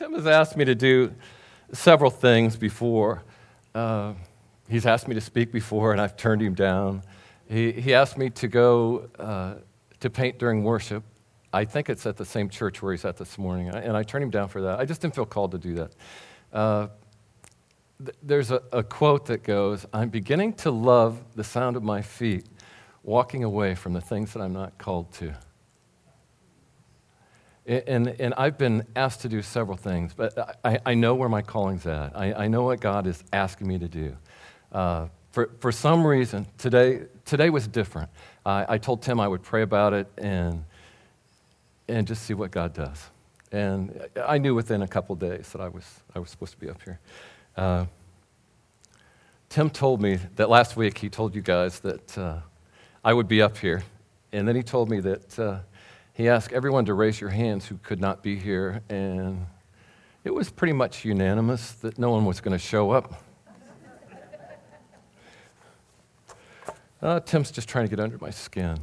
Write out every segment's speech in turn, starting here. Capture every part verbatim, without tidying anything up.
Tim has asked me to do several things before. Uh, he's asked me to speak before, and I've turned him down. He, he asked me to go uh, to paint during worship. I think it's at the same church where he's at this morning, and I turned him down for that. I just didn't feel called to do that. Uh, th- there's a, a quote that goes, "I'm beginning to love the sound of my feet, walking away from the things that I'm not called to." And, and I've been asked to do several things, but I, I know where my calling's at. I, I know what God is asking me to do. Uh, for, for some reason, today today was different. I, I told Tim I would pray about it and, and just see what God does. And I knew within a couple days that I was, I was supposed to be up here. Uh, Tim told me that last week he told you guys that uh, I would be up here. And then he told me that uh, he asked everyone to raise your hands who could not be here, and it was pretty much unanimous that no one was going to show up. Uh, Tim's just trying to get under my skin.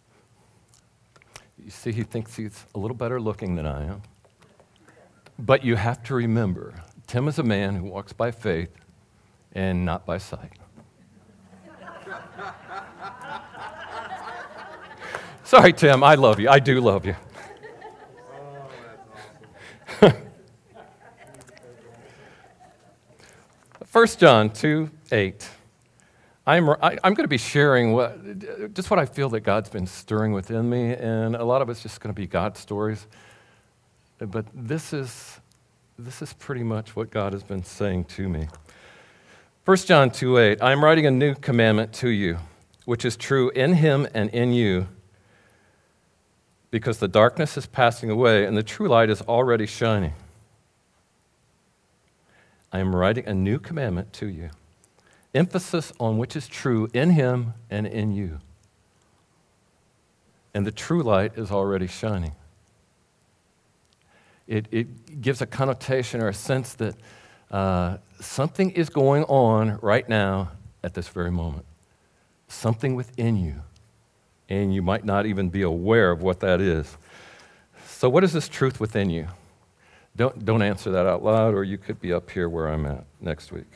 You see, he thinks he's a little better looking than I am. But you have to remember, Tim is a man who walks by faith and not by sight. Sorry, Tim, I love you. I do love you. Oh, First John two eight. I'm, I, I'm going to be sharing what, just what I feel that God's been stirring within me, and a lot of it's just going to be God stories. But this is, this is pretty much what God has been saying to me. First John two eight. I'm writing a new commandment to you, which is true in him and in you, because the darkness is passing away and the true light is already shining. I am writing a new commandment to you. Emphasis on which is true in him and in you. And the true light is already shining. It, it gives a connotation or a sense that uh, something is going on right now at this very moment. Something within you. And you might not even be aware of what that is. So what is this truth within you? Don't, don't answer that out loud, or you could be up here where I'm at next week.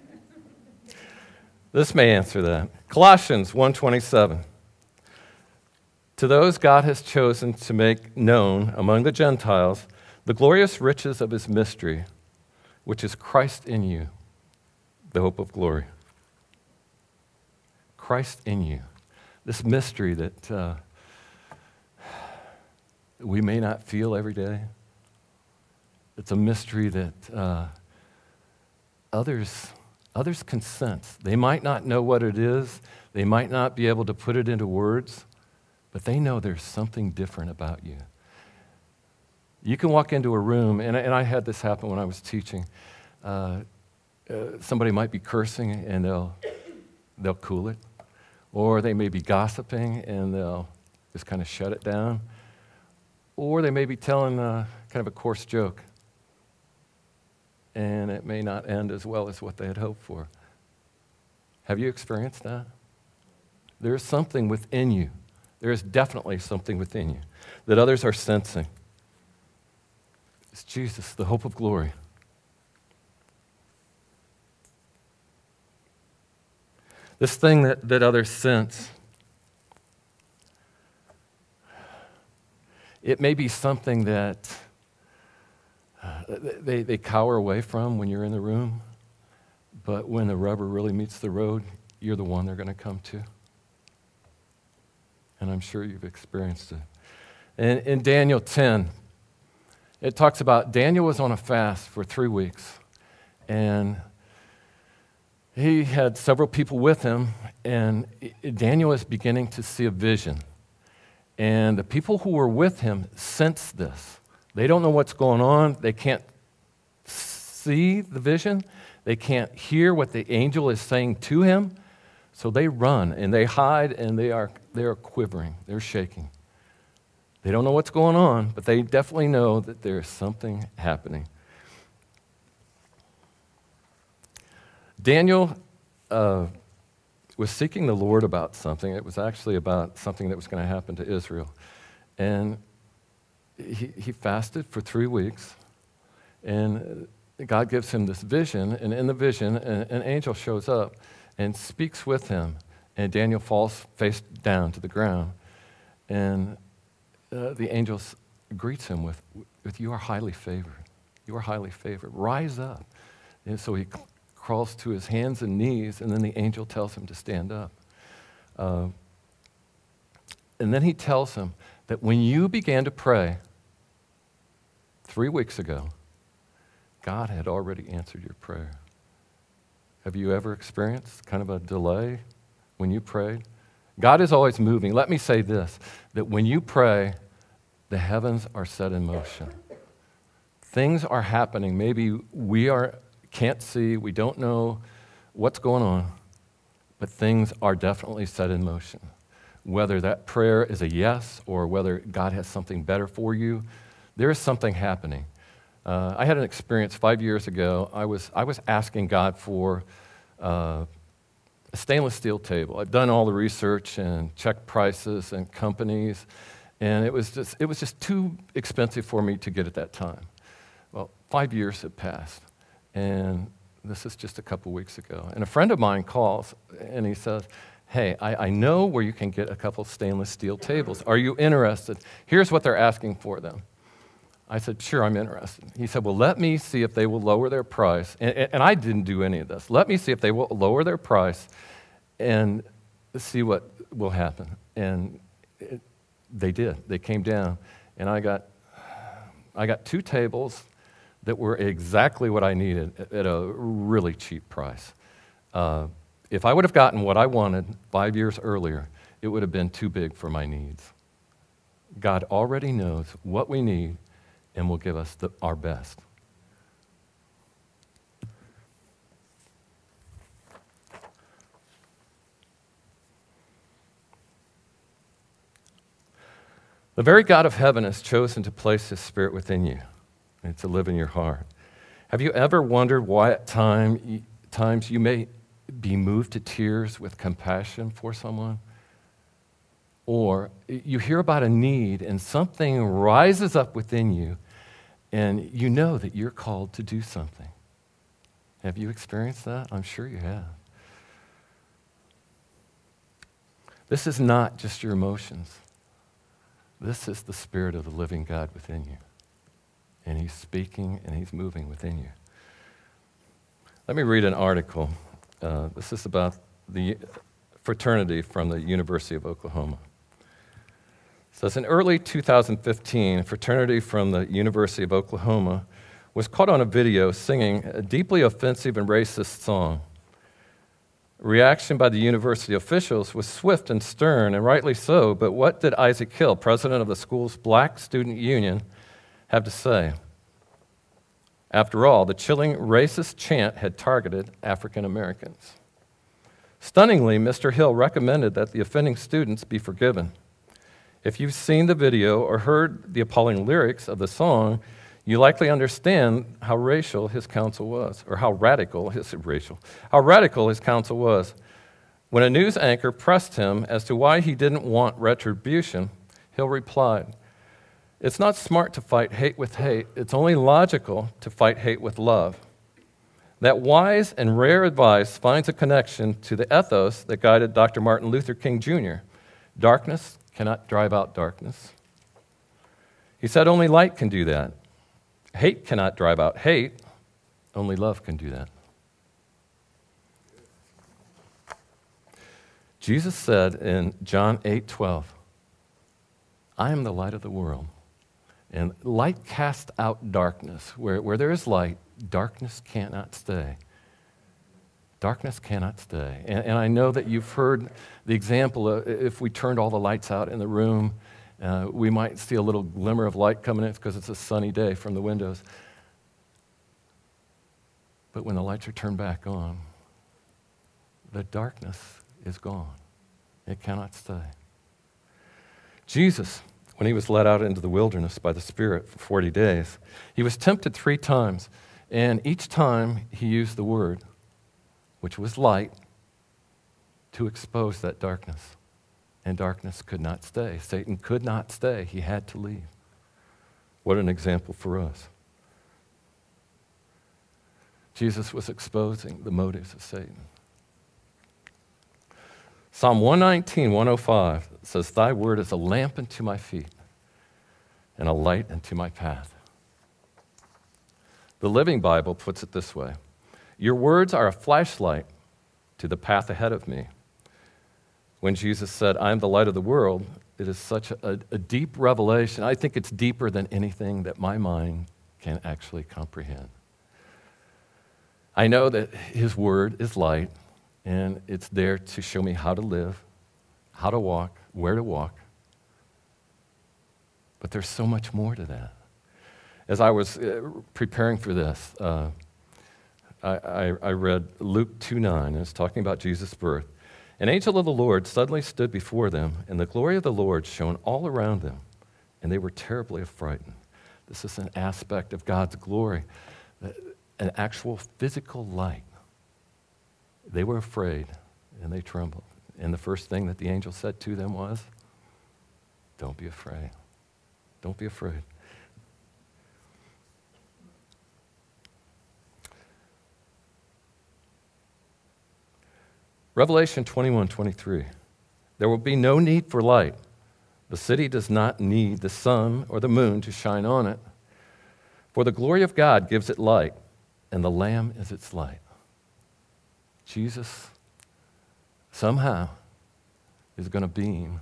This may answer that. Colossians one twenty-seven. To those God has chosen to make known among the Gentiles the glorious riches of his mystery, which is Christ in you, the hope of glory. Christ in you. This mystery that uh, we may not feel every day. It's a mystery that uh, others, others can sense. They might not know what it is. They might not be able to put it into words, but they know there's something different about you. You can walk into a room, and, and I had this happen when I was teaching. Uh, uh, somebody might be cursing, and they'll, they'll cool it. Or they may be gossiping, and they'll just kind of shut it down. Or they may be telling uh, kind of a coarse joke, and it may not end as well as what they had hoped for. Have you experienced that? There is something within you. There is definitely something within you that others are sensing. It's Jesus, the hope of glory. This thing that, that others sense, it may be something that uh, they, they cower away from when you're in the room, but when the rubber really meets the road, you're the one they're going to come to. And I'm sure you've experienced it. In, in Daniel ten, it talks about Daniel was on a fast for three weeks, and he had several people with him, and Daniel is beginning to see a vision. And the people who were with him sense this. They don't know what's going on. They can't see the vision. They can't hear what the angel is saying to him. So they run, and they hide, and they are, they are quivering. They're shaking. They don't know what's going on, but they definitely know that there's something happening. Daniel uh, was seeking the Lord about something. It was actually about something that was going to happen to Israel. And he, he fasted for three weeks, And God gives him this vision, and in the vision, an, an angel shows up and speaks with him, and Daniel falls face down to the ground. And uh, the angel s- greets him with, with, "You are highly favored. You are highly favored. Rise up." And so he c- crawls to his hands and knees, and then the angel tells him to stand up. Uh, and then he tells him that when you began to pray three weeks ago, God had already answered your prayer. Have you ever experienced kind of a delay when you prayed? God is always moving. Let me say this, that when you pray, the heavens are set in motion. Things are happening. Maybe we are, can't see, we don't know what's going on, but things are definitely set in motion. Whether that prayer is a yes or whether God has something better for you, there is something happening. Uh, I had an experience five years ago. I was, I was asking God for uh, a stainless steel table. I'd done all the research and checked prices and companies, and it was just, it was just too expensive for me to get at that time. Well, five years had passed, and this is just a couple weeks ago. And a friend of mine calls, and he says, "Hey, I, I know where you can get a couple stainless steel tables. Are you interested? Here's what they're asking for them." I said, "Sure, I'm interested." He said, "Well, let me see if they will lower their price." And, and I didn't do any of this. "Let me see if they will lower their price and see what will happen." And it, they did. They came down, and I got, I got two tables that were exactly what I needed at, at a really cheap price. Uh, if I would have gotten what I wanted five years earlier, it would have been too big for my needs. God already knows what we need and will give us the, our best. The very God of heaven has chosen to place his Spirit within you and to live in your heart. Have you ever wondered why at time, times you may be moved to tears with compassion for someone? Or you hear about a need and something rises up within you and you know that you're called to do something. Have you experienced that? I'm sure you have. This is not just your emotions. This is the Spirit of the living God within you. And he's speaking and he's moving within you. Let me read an article. Uh, this is about the fraternity from the University of Oklahoma. It says, in early two thousand fifteen, a fraternity from the University of Oklahoma was caught on a video singing a deeply offensive and racist song. Reaction by the university officials was swift and stern, and rightly so, but what did Isaac Hill, president of the school's Black Student Union, have to say? After all, the chilling racist chant had targeted African Americans. Stunningly, Mister Hill recommended that the offending students be forgiven. If you've seen the video or heard the appalling lyrics of the song, you likely understand how racial his counsel was, or how radical his racial, how radical his counsel was. When a news anchor pressed him as to why he didn't want retribution, Hill replied, "It's not smart to fight hate with hate. It's only logical to fight hate with love." That wise and rare advice finds a connection to the ethos that guided Doctor Martin Luther King Junior Darkness cannot drive out darkness. He said only light can do that. Hate cannot drive out hate. Only love can do that. Jesus said in John eight twelve, "I am the light of the world." And light casts out darkness. Where, where there is light, darkness cannot stay. Darkness cannot stay. And, and I know that you've heard the example of if we turned all the lights out in the room, uh, we might see a little glimmer of light coming in because it's a sunny day from the windows. But when the lights are turned back on, the darkness is gone. It cannot stay. Jesus, when he was led out into the wilderness by the Spirit for forty days, he was tempted three times, and each time he used the word, which was light, to expose that darkness. And darkness could not stay. Satan could not stay. He had to leave. What an example for us. Jesus was exposing the motives of Satan. Psalm one nineteen, one oh five says, "Thy word is a lamp unto my feet and a light unto my path." The Living Bible puts it this way: "Your words are a flashlight to the path ahead of me." When Jesus said, "I am the light of the world," it is such a, a deep revelation. I think it's deeper than anything that my mind can actually comprehend. I know that his word is light, and it's there to show me how to live, how to walk, where to walk. But there's so much more to that. As I was uh, preparing for this, uh, I, I, I read Luke two nine, and it's talking about Jesus' birth. "An angel of the Lord suddenly stood before them, and the glory of the Lord shone all around them, and they were terribly frightened." This is an aspect of God's glory, an actual physical light. They were afraid, and they trembled. And the first thing that the angel said to them was, "Don't be afraid. Don't be afraid." Revelation twenty-one twenty-three. "There will be no need for light. The city does not need the sun or the moon to shine on it, for the glory of God gives it light, and the Lamb is its light." Jesus somehow is going to beam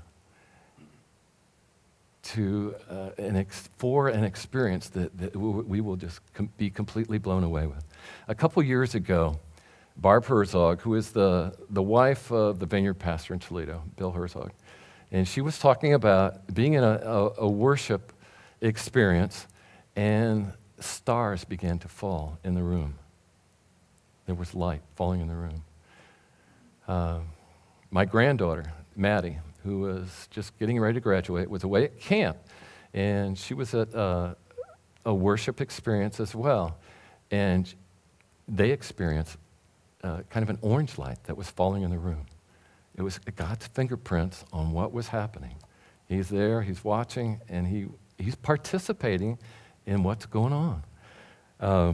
to uh, an ex- for an experience that, that we will just com- be completely blown away with. A couple years ago, Barb Herzog, who is the, the wife of the vineyard pastor in Toledo, Bill Herzog, and she was talking about being in a, a, a worship experience, and stars began to fall in the room. There was light falling in the room. Uh, my granddaughter, Maddie, who was just getting ready to graduate, was away at camp, and she was at uh, a worship experience as well, and they experienced uh, kind of an orange light that was falling in the room. It was God's fingerprints on what was happening. He's there, he's watching, and he he's participating in what's going on. Uh,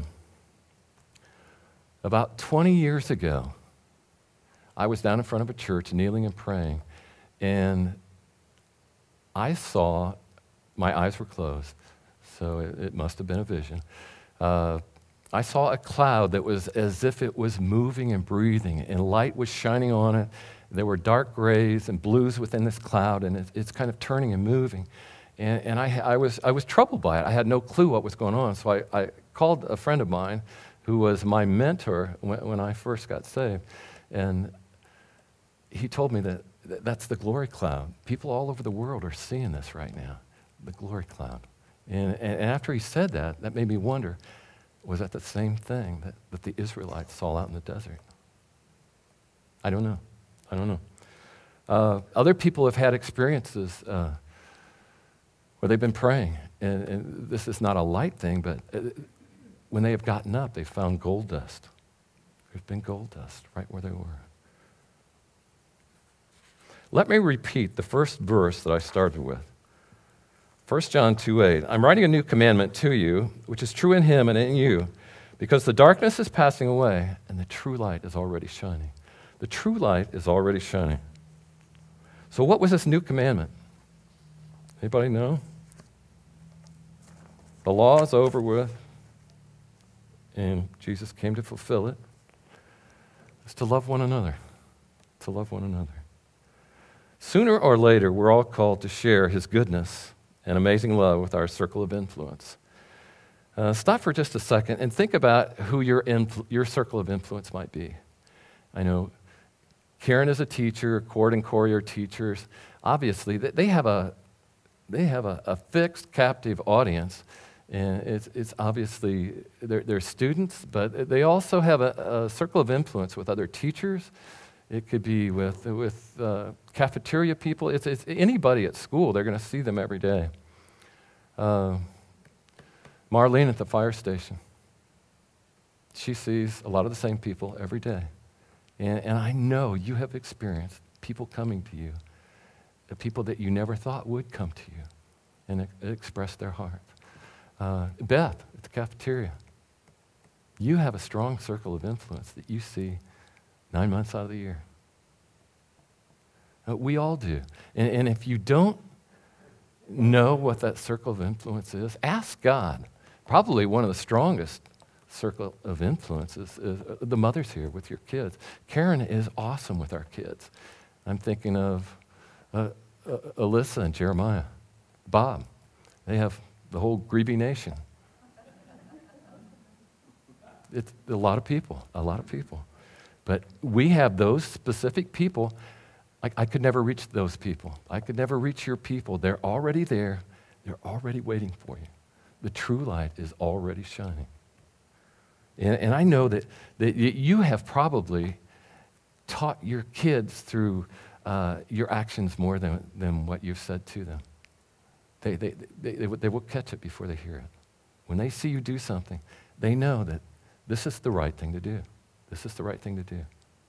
about twenty years ago, I was down in front of a church kneeling and praying, and I saw, my eyes were closed, so it, it must have been a vision. Uh, I saw a cloud that was as if it was moving and breathing, and light was shining on it. There were dark grays and blues within this cloud, and it, it's kind of turning and moving. And, and I, I, was, I was troubled by it. I had no clue what was going on, so I, I called a friend of mine who was my mentor when, when I first got saved, and he told me that that's the glory cloud. People all over the world are seeing this right now, the glory cloud. And, and after he said that, that made me wonder, was that the same thing that, that the Israelites saw out in the desert? I don't know. I don't know. Uh, other people have had experiences uh, where they've been praying, and, and this is not a light thing, but uh, when they have gotten up, they found gold dust. There's been gold dust right where they were. Let me repeat the first verse that I started with. First John two eight, "I'm writing a new commandment to you, which is true in him and in you, because the darkness is passing away and the true light is already shining." The true light is already shining. So what was this new commandment? Anybody know? The law is over with, and Jesus came to fulfill it. It's to love one another, to love one another. Sooner or later, we're all called to share his goodness and amazing love with our circle of influence. Uh, stop for just a second and think about who your, influ- your circle of influence might be. I know Karen is a teacher, Cord and Corey are teachers. Obviously, they have a, they have a, a fixed captive audience, and it's, it's obviously, they're, they're students, but they also have a, a circle of influence with other teachers. It could be with, with uh, cafeteria people. It's, it's anybody at school. They're going to see them every day. Uh, Marlene at the fire station. She sees a lot of the same people every day. And, and I know you have experienced people coming to you, the people that you never thought would come to you and e- express their heart. Uh, Beth at the cafeteria. You have a strong circle of influence that you see nine months out of the year. Uh, we all do. And, and if you don't know what that circle of influence is, ask God. Probably one of the strongest circle of influences is uh, the mothers here with your kids. Karen is awesome with our kids. I'm thinking of uh, uh, Alyssa and Jeremiah, Bob. They have the whole Grebe Nation. It's a lot of people, a lot of people. But we have those specific people. I, I could never reach those people. I could never reach your people. They're already there. They're already waiting for you. The true light is already shining. And, and I know that, that you have probably taught your kids through uh, your actions more than, than what you've said to them. They, they, they, they, they will catch it before they hear it. When they see you do something, they know that this is the right thing to do. This is the right thing to do.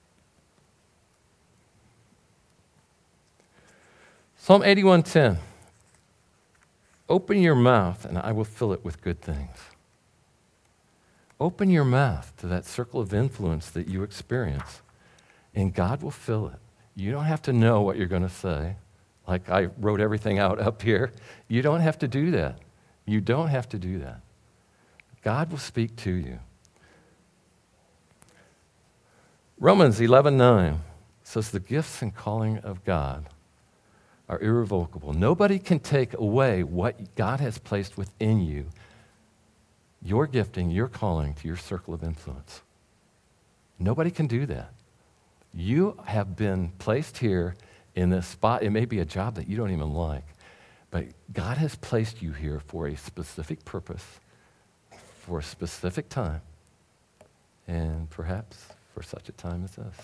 Psalm eighty-one ten. Open your mouth and I will fill it with good things. Open your mouth to that circle of influence that you experience, and God will fill it. You don't have to know what you're going to say. Like I wrote everything out up here. You don't have to do that. You don't have to do that. God will speak to you. Romans eleven nine says the gifts and calling of God are irrevocable. Nobody can take away what God has placed within you, your gifting, your calling to your circle of influence. Nobody can do that. You have been placed here in this spot. It may be a job that you don't even like, but God has placed you here for a specific purpose, for a specific time, and perhaps for such a time as this.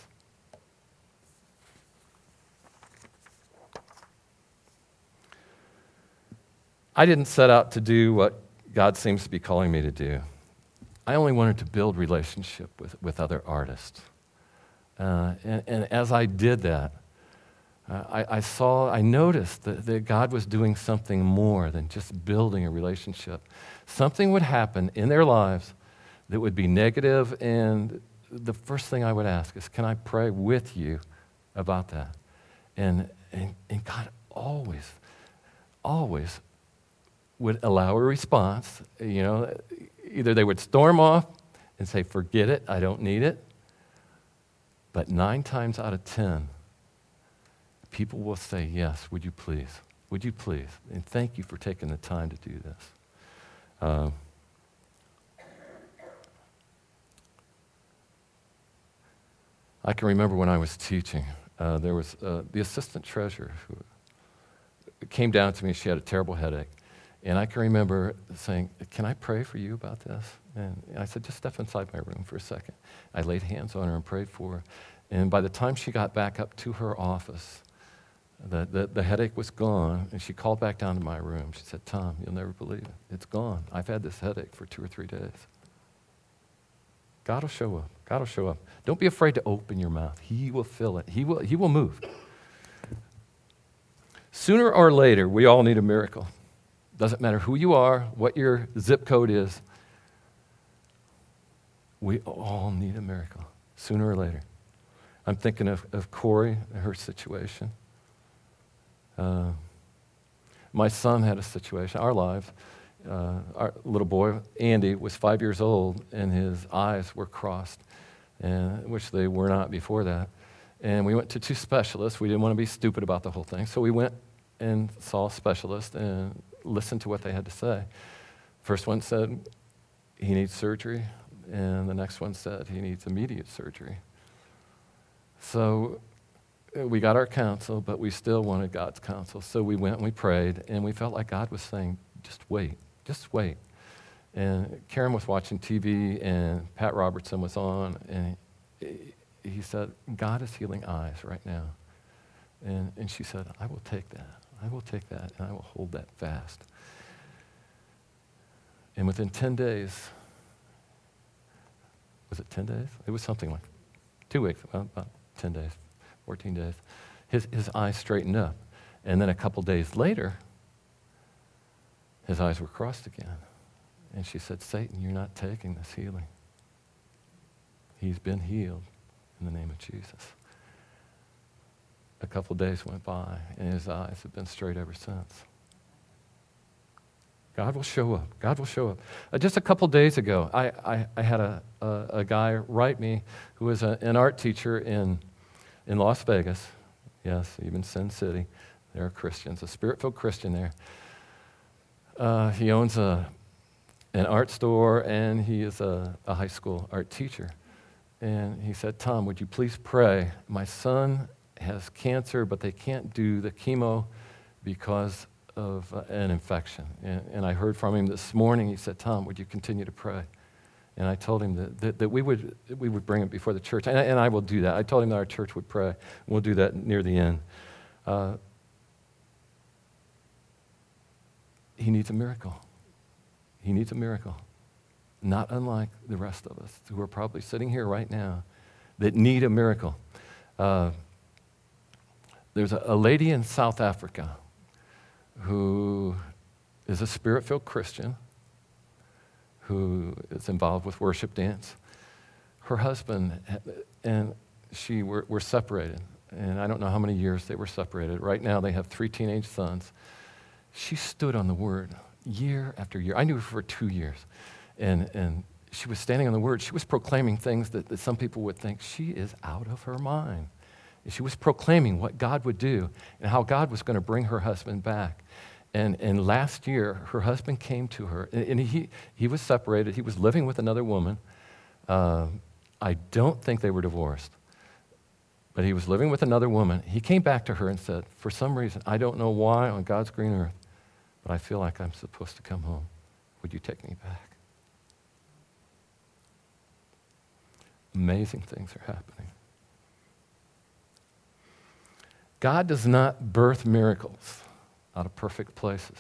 I didn't set out to do what God seems to be calling me to do. I only wanted to build relationship with, with other artists. Uh, and, and as I did that, uh, I, I saw, I noticed that, that God was doing something more than just building a relationship. Something would happen in their lives that would be negative, and the first thing I would ask is, can I pray with you about that? And, and, and God always, always would allow a response. You know, either they would storm off and say, forget it, I don't need it. But nine times out of ten, people will say, yes, would you please? Would you please? And thank you for taking the time to do this. Um, I can remember when I was teaching, uh, there was uh, the assistant treasurer who came down to me. She had a terrible headache. And I can remember saying, can I pray for you about this? And I said, just step inside my room for a second. I laid hands on her and prayed for her. And by the time she got back up to her office, the, the, the headache was gone. And she called back down to my room. She said, Tom, you'll never believe it. It's gone. I've had this headache for two or three days. God will show up. God will show up. Don't be afraid to open your mouth. He will fill it. He will, he will move. Sooner or later, we all need a miracle. Doesn't matter who you are, what your zip code is. We all need a miracle, sooner or later. I'm thinking of, of Corey and her situation. Uh, my son had a situation, our lives. Uh, our little boy, Andy, was five years old, and his eyes were crossed, and, which they were not before that. And we went to two specialists. We didn't want to be stupid about the whole thing, so we went and saw a specialist and listened to what they had to say. First one said he needs surgery, and the next one said he needs immediate surgery. So we got our counsel, but we still wanted God's counsel. So we went and we prayed, and we felt like God was saying, just wait, just wait. And Karen was watching T V, and Pat Robertson was on, and he, he said, God is healing eyes right now. And, and she said, I will take that. I will take that, and I will hold that fast. And within ten days, was it ten days? It was something like two weeks, well, about ten days, fourteen days. His, his eyes straightened up. And then a couple days later, his eyes were crossed again. And she said, Satan, you're not taking this healing. He's been healed in the name of Jesus. A couple days went by, and his eyes have been straight ever since. God will show up. God will show up. Uh, just a couple days ago, I, I, I had a, a, a guy write me who was a, an art teacher in, in Las Vegas. Yes, even Sin City. There are Christians, a spirit-filled Christian there. Uh, he owns a, an art store, and he is a, a high school art teacher. And he said, Tom, would you please pray? My son has cancer, but they can't do the chemo because of uh, an infection. And, and I heard from him this morning. He said, Tom, would you continue to pray? And I told him that, that, that we would we would bring him before the church. And I, and I will do that. I told him that our church would pray. We'll do that near the end. Uh, he needs a miracle. He needs a miracle. Not unlike the rest of us who are probably sitting here right now that need a miracle. Uh, there's a, a lady in South Africa who is a spirit-filled Christian who is involved with worship dance. Her husband and she were, were separated, and I don't know how many years they were separated. Right now they have three teenage sons. She stood on the Word year after year. I knew her for two years, and, and she was standing on the Word. She was proclaiming things that, that some people would think she is out of her mind. She was proclaiming what God would do and how God was going to bring her husband back. And, and last year, her husband came to her, and, and he, he was separated. He was living with another woman. Uh, I don't think they were divorced, but he was living with another woman. He came back to her and said, for some reason, I don't know why on God's green earth, but I feel like I'm supposed to come home. Would you take me back? Amazing things are happening. God does not birth miracles out of perfect places.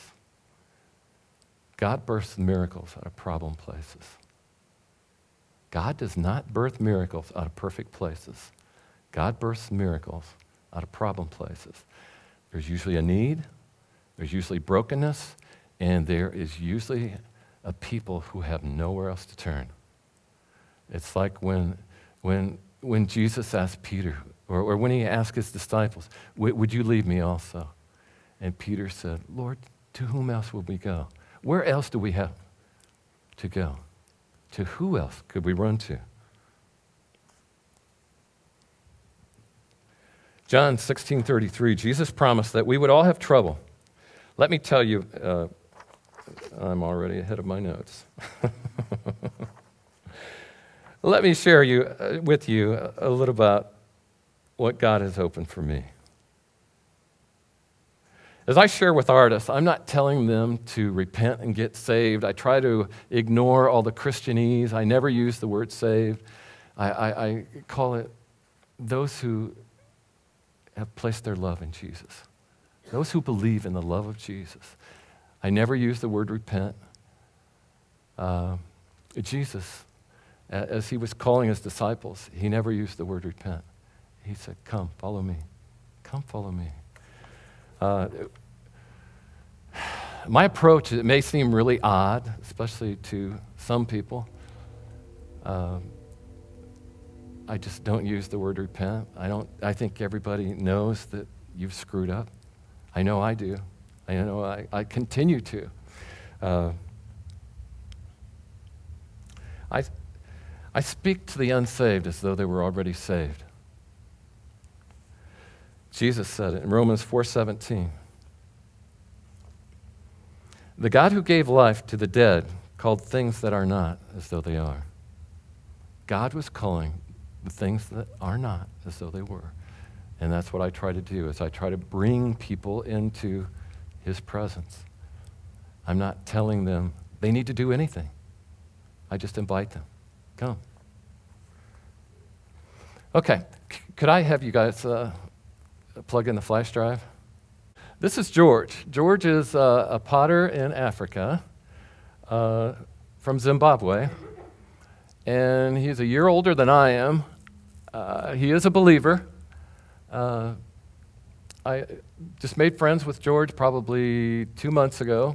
God births miracles out of problem places. God does not birth miracles out of perfect places. God births miracles out of problem places. There's usually a need, there's usually brokenness, and there is usually a people who have nowhere else to turn. It's like when, when, when Jesus asked Peter, Or, or when he asked his disciples, would you leave me also? And Peter said, Lord, to whom else will we go? Where else do we have to go? To who else could we run to? John sixteen thirty-three, Jesus promised that we would all have trouble. Let me tell you, uh, I'm already ahead of my notes. Let me share you uh, with you a little about what God has opened for me. As I share with artists, I'm not telling them to repent and get saved. I try to ignore all the Christianese. I never use the word saved. I, I, I call it those who have placed their love in Jesus, those who believe in the love of Jesus. I never use the word repent. Uh, Jesus, as he was calling his disciples, he never used the word repent. He said, come, follow me. Come, follow me. Uh, my approach, it may seem really odd, especially to some people. Uh, I just don't use the word repent. I don't. I think everybody knows that you've screwed up. I know I do. I know I, I continue to. Uh, I, I speak to the unsaved as though they were already saved. Jesus said it in Romans four seventeen. The God who gave life to the dead called things that are not as though they are. God was calling the things that are not as though they were. And that's what I try to do, is I try to bring people into his presence. I'm not telling them they need to do anything. I just invite them. Come. Okay, C- could I have you guys uh, plug in the flash drive? This is George. George is uh, a potter in Africa uh, from Zimbabwe, and he's a year older than I am. Uh, he is a believer. Uh, I just made friends with George probably two months ago,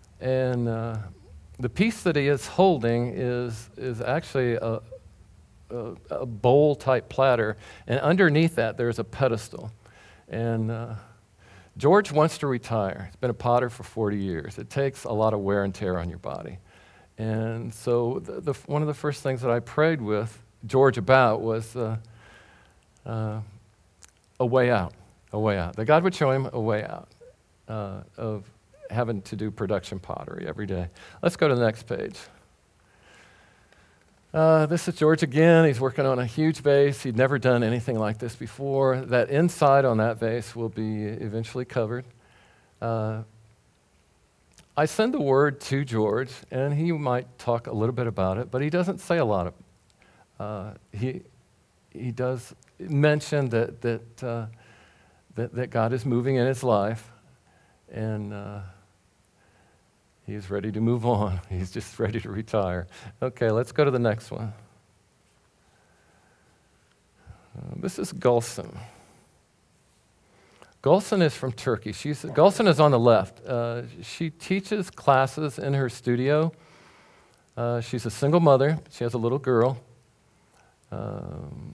and uh, the piece that he is holding is, is actually a, a, a bowl-type platter, and underneath that there's a pedestal. And uh, George wants to retire. He's been a potter for forty years. It takes a lot of wear and tear on your body. And so the, the, one of the first things that I prayed with George about was uh, uh, a way out, a way out. That God would show him a way out uh, of having to do production pottery every day. Let's go to the next page. Uh, this is George again. He's working on a huge vase. He'd never done anything like this before. That inside on that vase will be eventually covered. Uh, I send the word to George, and he might talk a little bit about it, but he doesn't say a lot of it. Uh, he, he does mention that, that, uh, that, that God is moving in his life, and uh, he's ready to move on. He's just ready to retire. Okay, let's go to the next one. Uh, this is Gulson. Gulson is from Turkey. She's, Gulson is on the left. Uh, she teaches classes in her studio. Uh, she's a single mother. She has a little girl. Um,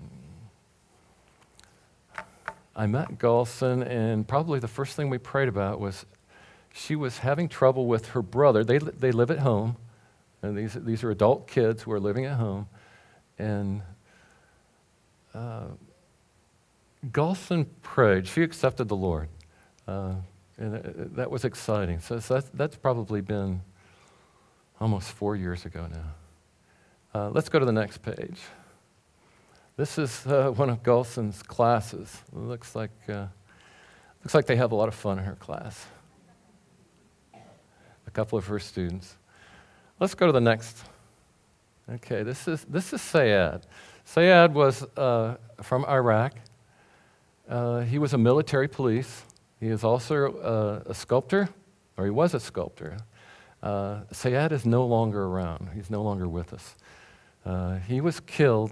I met Gulson, and probably the first thing we prayed about was she was having trouble with her brother. They, they live at home, and these, these are adult kids who are living at home. And uh, Gulson prayed. She accepted the Lord. Uh, and it, that was exciting. So, so that's, that's probably been almost four years ago now. Uh, let's go to the next page. This is uh, one of Gulson's classes. It looks like, uh, looks like they have a lot of fun in her class. A couple of her students. Let's go to the next. Okay, this is, this is Sayad. Sayad was uh, from Iraq. Uh, he was a military police. He is also uh, a sculptor, or he was a sculptor. Uh, Sayad is no longer around. He's no longer with us. Uh, he was killed,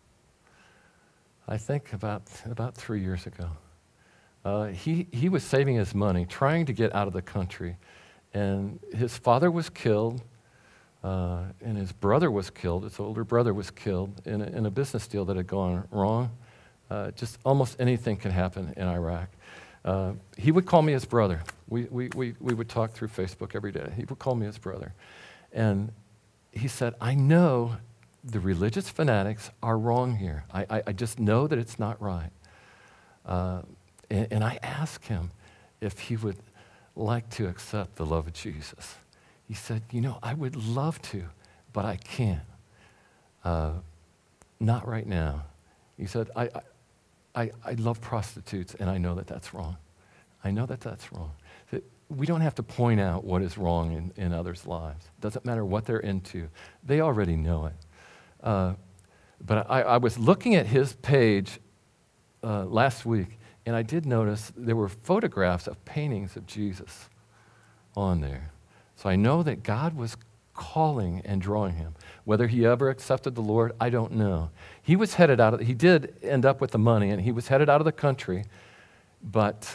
I think, about, about three years ago. Uh, he, he was saving his money, trying to get out of the country. And his father was killed, uh, and his brother was killed. His older brother was killed in a, in a business deal that had gone wrong. Uh, just almost anything can happen in Iraq. Uh, he would call me his brother. We, we, we, we would talk through Facebook every day. He would call me his brother. And he said, I know the religious fanatics are wrong here. I, I, I just know that it's not right. Uh, and, and I asked him if he would like to accept the love of Jesus. He said, you know, I would love to, but I can't. Uh, not right now. He said, I, I, I love prostitutes, and I know that that's wrong. I know that that's wrong. That we don't have to point out what is wrong in, in others' lives. It doesn't matter what they're into. They already know it. Uh, but I, I was looking at his page uh, last week, and I did notice there were photographs of paintings of Jesus on there. So I know that God was calling and drawing him. Whether he ever accepted the Lord, I don't know. He was headed out of, he did end up with the money, and he was headed out of the country, but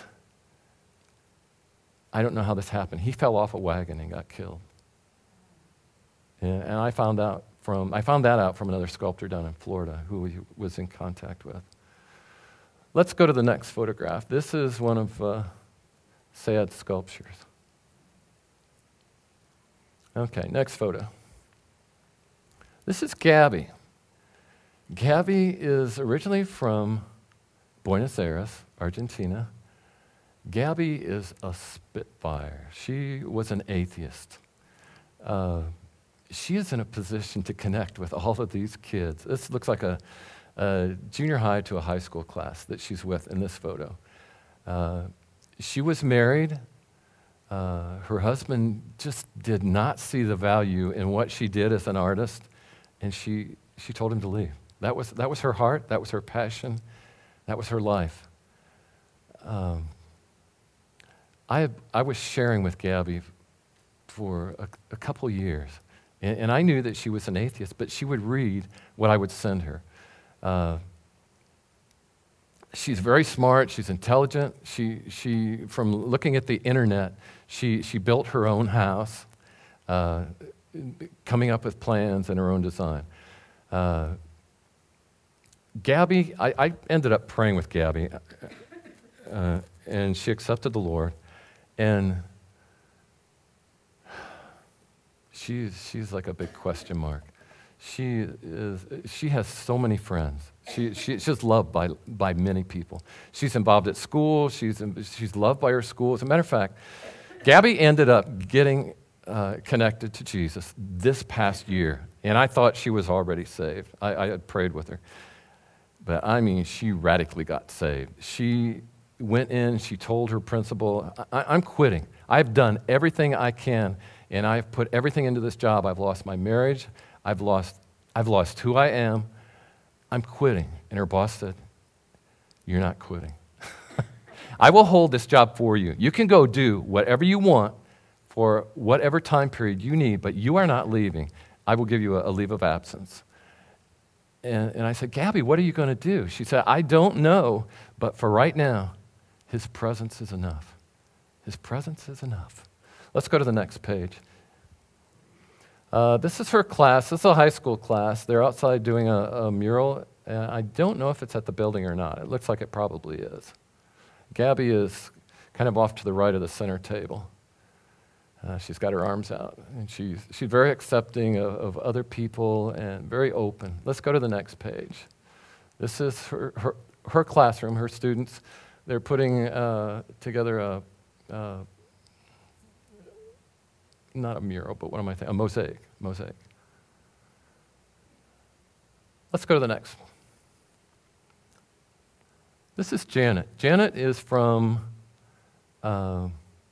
I don't know how this happened. He fell off a wagon and got killed. And, and I found out from, I found that out from another sculptor down in Florida who he was in contact with. Let's go to the next photograph. This is one of uh, Sayad's sculptures. Okay, next photo. This is Gabby. Gabby is originally from Buenos Aires, Argentina. Gabby is a spitfire. She was an atheist. Uh, she is in a position to connect with all of these kids. This looks like a, a junior high to a high school class that she's with in this photo. Uh, she was married. Uh, her husband just did not see the value in what she did as an artist, and she, she told him to leave. That was, that was her heart. That was her passion. That was her life. Um, I, I was sharing with Gabby for a, a couple years, and, and I knew that she was an atheist, but she would read what I would send her. Uh, she's very smart. She's intelligent. She, she, from looking at the internet, she, she built her own house, uh, coming up with plans and her own design. Uh, Gabby, I, I ended up praying with Gabby, uh, and she accepted the Lord, and she's, she's like a big question mark. She is. She has so many friends. She, she she's loved by by many people. She's involved at school. She's in, she's loved by her school. As a matter of fact, Gabby ended up getting uh, connected to Jesus this past year, and I thought she was already saved. I, I had prayed with her, but I mean, she radically got saved. She went in. She told her principal, I, "I'm quitting. I've done everything I can, and I've put everything into this job. I've lost my marriage. I've lost, I've lost who I am. I'm quitting." And her boss said, "You're not quitting. I will hold this job for you. You can go do whatever you want for whatever time period you need, but you are not leaving. I will give you a, a leave of absence." And, and I said, "Gabby, what are you going to do?" She said, "I don't know, but for right now, his presence is enough. His presence is enough." Let's go to the next page. Uh, this is her class. This is a high school class. They're outside doing a, a mural. Uh, I don't know if it's at the building or not. It looks like it probably is. Gabby is kind of off to the right of the center table. Uh, she's got her arms out, and she's, she's very accepting of, of other people and very open. Let's go to the next page. This is her, her, her classroom, her students. They're putting uh, together a, uh, not a mural, but what am I thinking? A mosaic, mosaic. Let's go to the next one. This is Janet. Janet is from uh,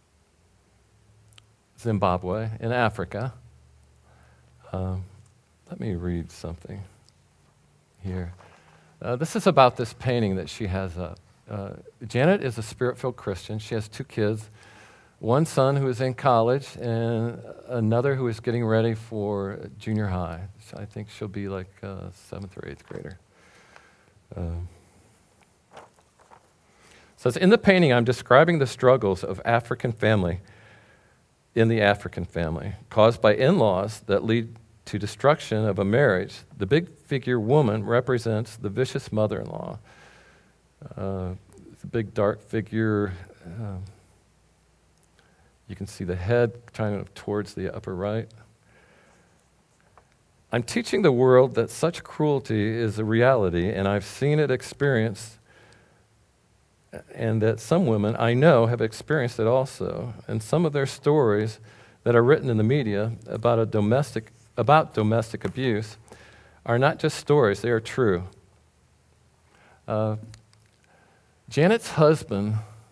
Zimbabwe in Africa. Um, let me read something here. Uh, this is about this painting that she has up. Uh, Janet is a Spirit-filled Christian. She has two kids, one son who is in college and another who is getting ready for junior high. So I think she'll be like a seventh or eighth grader. Um, says, in the painting, I'm describing the struggles of African family in the African family, caused by in-laws that lead to destruction of a marriage. The big figure woman represents the vicious mother-in-law. Uh, the big dark figure, um, you can see the head kind of towards the upper right. I'm teaching the world that such cruelty is a reality, and I've seen it experienced, and that some women I know have experienced it also. And some of their stories that are written in the media about a domestic about domestic abuse are not just stories; they are true. Uh, Janet's husband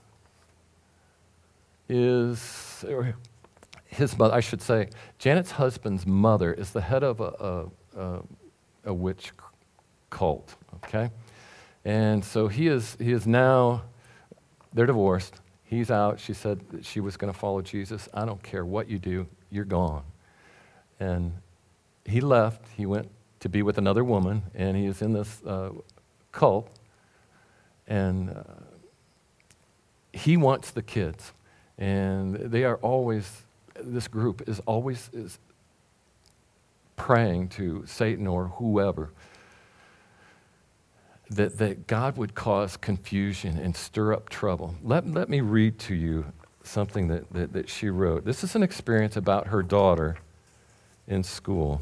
is, or his mother, I should say, Janet's husband's mother is the head of a, a, a, a witch cult, okay? And so he is, he is now, they're divorced. He's out. She said that she was going to follow Jesus. I don't care what you do, you're gone. And he left. He went to be with another woman, and he is in this uh, cult. And uh, he wants the kids. And they are always, this group is always is praying to Satan or whoever that, that God would cause confusion and stir up trouble. Let, let me read to you something that, that, that she wrote. This is an experience about her daughter in school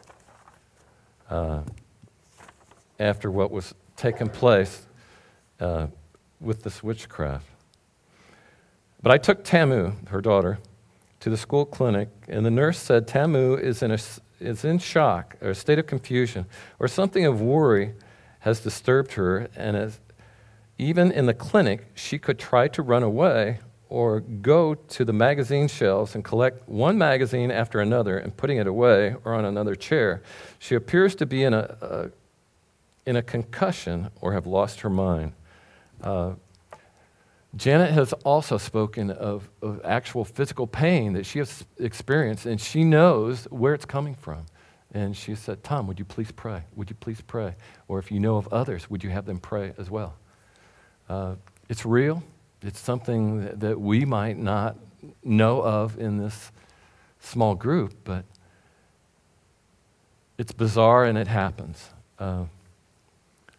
uh, after what was taking place uh, with this witchcraft. But I took Tamu, her daughter, to the school clinic, and the nurse said Tamu is in, a, is in shock or a state of confusion or something of worry has disturbed her, and as, even in the clinic, she could try to run away or go to the magazine shelves and collect one magazine after another and putting it away or on another chair. She appears to be in a, a, in a concussion or have lost her mind. Uh, Janet has also spoken of, of actual physical pain that she has experienced, and she knows where it's coming from. And she said, Tom, would you please pray? Would you please pray? Or if you know of others, would you have them pray as well? Uh, it's real. It's something that, that we might not know of in this small group, but it's bizarre and it happens. Uh,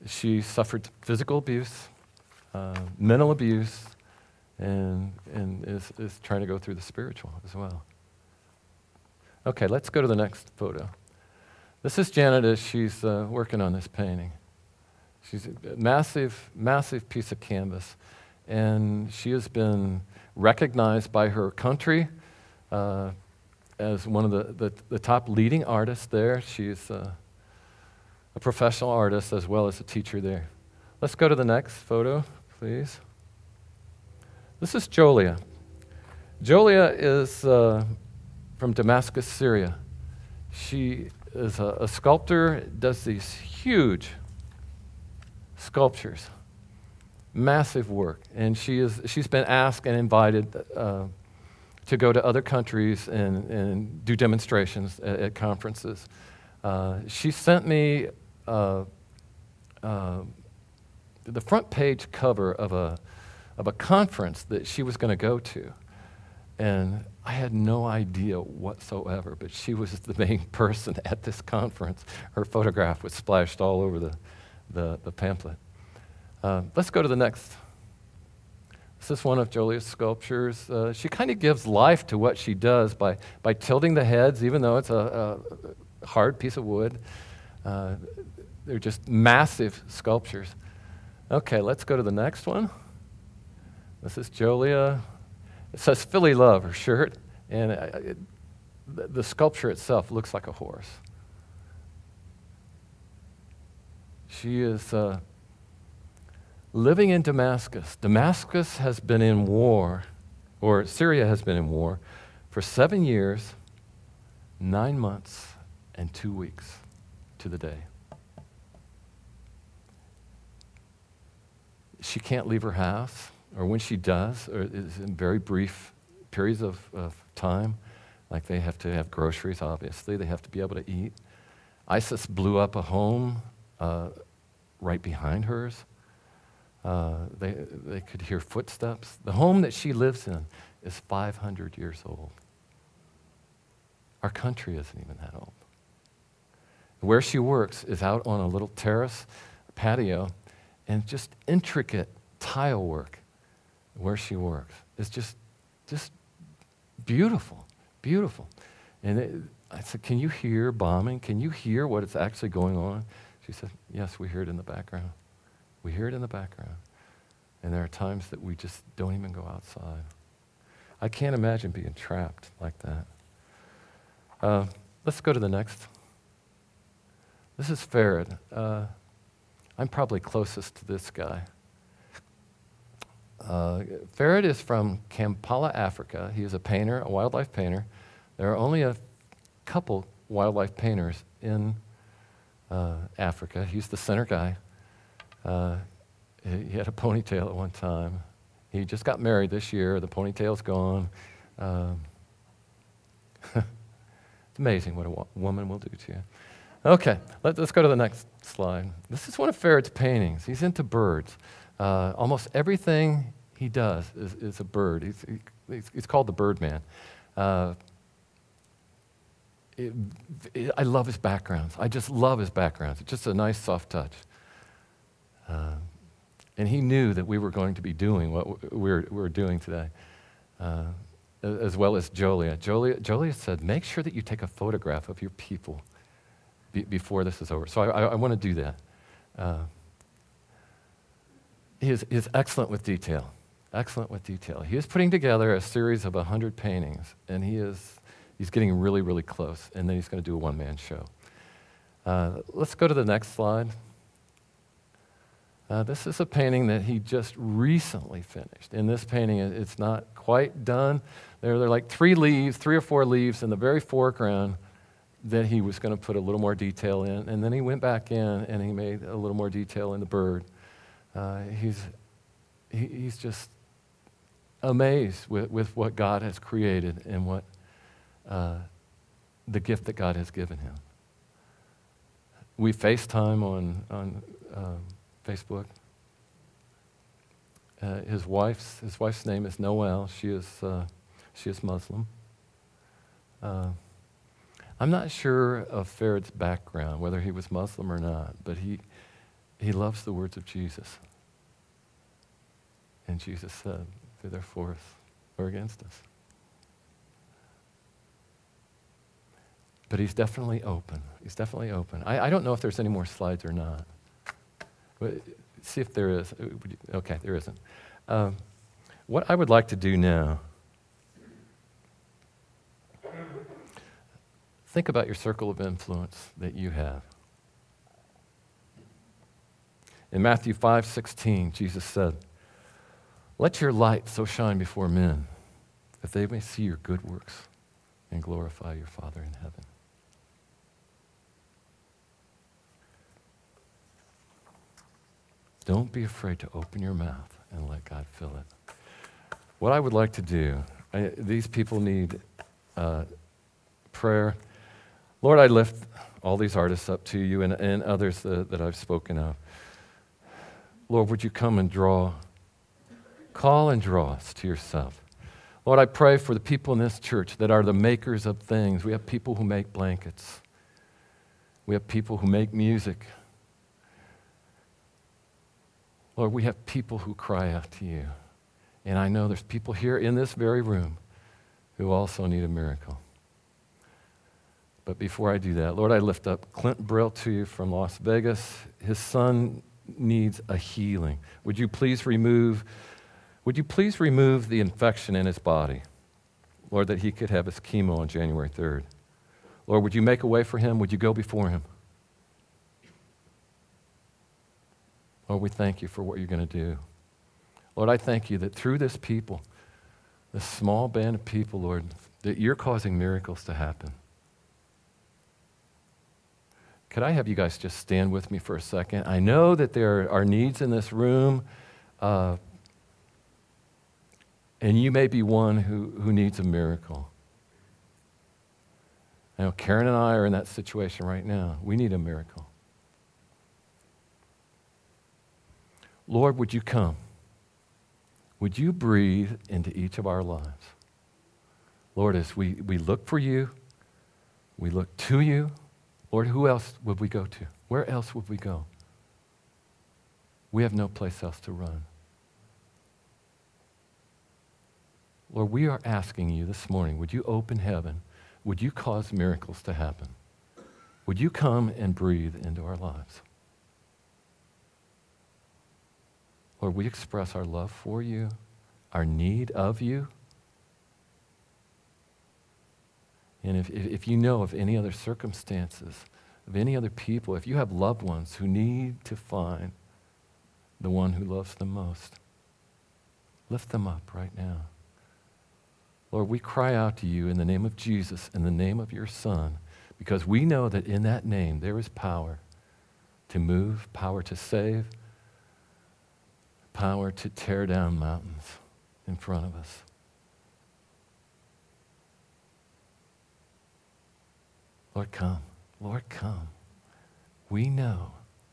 she suffered physical abuse, uh, mental abuse, and, and is, is trying to go through the spiritual as well. Okay, let's go to the next photo. This is Janet as she's uh, working on this painting. She's a massive, massive piece of canvas, and she has been recognized by her country uh, as one of the, the, the top leading artists there. She's uh, a professional artist as well as a teacher there. Let's go to the next photo, please. This is Jolia. Jolia is uh, from Damascus, Syria. She is a, a sculptor, does these huge sculptures, massive work, and she is, she's been asked and invited uh, to go to other countries and, and do demonstrations at, at conferences. Uh, she sent me uh, uh, the front page cover of a, of a conference that she was going to go to, and I had no idea whatsoever, but she was the main person at this conference. Her photograph was splashed all over the, the, the pamphlet. Uh, let's go to the next. This is one of Jolia's sculptures. Uh, she kind of gives life to what she does by, by tilting the heads, even though it's a, a hard piece of wood. Uh, they're just massive sculptures. Okay, let's go to the next one. This is Jolia. It says Philly Love, her shirt, and it, it, the, the sculpture itself looks like a horse. She is uh, living in Damascus. Damascus has been in war, or Syria has been in war, for seven years, nine months, and two weeks to the day. She can't leave her house, or when she does, or is in very brief periods of, of time, like they have to have groceries, obviously, they have to be able to eat. ISIS blew up a home uh, right behind hers. Uh, they, they could hear footsteps. The home that she lives in is five hundred years old. Our country isn't even that old. Where she works is out on a little terrace, patio, and just intricate tile work where she works. It's just, just beautiful, beautiful. And it, I said, can you hear bombing? Can you hear what is actually going on? She said, yes, we hear it in the background. We hear it in the background. And there are times that we just don't even go outside. I can't imagine being trapped like that. Uh, let's go to the next. This is Farid. Uh, I'm probably closest to this guy. Uh, Farid is from Kampala, Africa. He is a painter, a wildlife painter. There are only a couple wildlife painters in uh, Africa. He's the center guy. Uh, he, he had a ponytail at one time. He just got married this year. The ponytail's gone. Um, it's amazing what a wo- woman will do to you. Okay, let, let's go to the next slide. This is one of Farid's paintings. He's into birds. Uh, almost everything he does is, is a bird. He's, he, he's, he's called the Birdman. Uh, it, it, I love his backgrounds. I just love his backgrounds. It's just a nice, soft touch. Uh, and he knew that we were going to be doing what we're, we're doing today, uh, as well as Jolia. Jolia. Jolia said, make sure that you take a photograph of your people be, before this is over. So I, I, I want to do that. Uh, he, is, he is excellent with detail, excellent with detail. He is putting together a series of one hundred paintings, and he is he's getting really, really close, and then he's going to do a one-man show. Uh, let's go to the next slide. Uh, this is a painting that he just recently finished. In this painting, it's not quite done. There, there are like three leaves, three or four leaves in the very foreground that he was going to put a little more detail in. And then he went back in and he made a little more detail in the bird. Uh, he's, he, he's just amazed with, with what God has created and what uh, the gift that God has given him. We FaceTime on, on um, Facebook. Uh, his wife's his wife's name is Noelle. She is uh, she is Muslim. Uh, I'm not sure of Farid's background, whether he was Muslim or not, but he he loves the words of Jesus. And Jesus said, they're there for us or against us. But he's definitely open. He's definitely open. I, I don't know if there's any more slides or not. But see if there is. Okay, there isn't. Um, what I would like to do now, think about your circle of influence that you have. In Matthew five sixteen, Jesus said, "Let your light so shine before men that they may see your good works and glorify your Father in heaven." Don't be afraid to open your mouth and let God fill it. What I would like to do, I, these people need uh, prayer. Lord, I lift all these artists up to you and, and others that, that I've spoken of. Lord, would you come and draw, call and draw us to yourself. Lord, I pray for the people in this church that are the makers of things. We have people who make blankets. We have people who make music. Lord, we have people who cry out to you. And I know there's people here in this very room who also need a miracle. But before I do that, Lord, I lift up Clint Brill to you from Las Vegas. His son needs a healing. Would you please remove, would you please remove the infection in his body? Lord, that he could have his chemo on January third. Lord, would you make a way for him? Would you go before him? Lord, we thank you for what you're going to do. Lord, I thank you that through this people, this small band of people, Lord, that you're causing miracles to happen. Could I have you guys just stand with me for a second? I know that there are needs in this room, uh, and you may be one who, who needs a miracle. I know Karen and I are in that situation right now. We need a miracle. Lord, would you come? Would you breathe into each of our lives? Lord, as we, we look for you, we look to you, Lord, who else would we go to? Where else would we go? We have no place else to run. Lord, we are asking you this morning, would you open heaven? Would you cause miracles to happen? Would you come and breathe into our lives? Lord, we express our love for you, our need of you. And if, if, if you know of any other circumstances, of any other people, if you have loved ones who need to find the one who loves them most, lift them up right now. Lord, we cry out to you in the name of Jesus, in the name of your Son, because we know that in that name there is power to move, power to save, power to tear down mountains in front of us. Lord, come. Lord, come. We know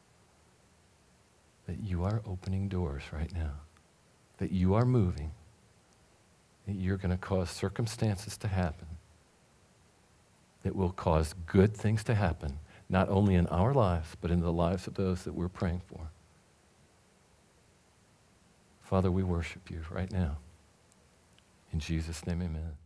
that you are opening doors right now, that you are moving, that you're going to cause circumstances to happen that will cause good things to happen, not only in our lives, but in the lives of those that we're praying for. Father, we worship you right now. In Jesus' name, amen.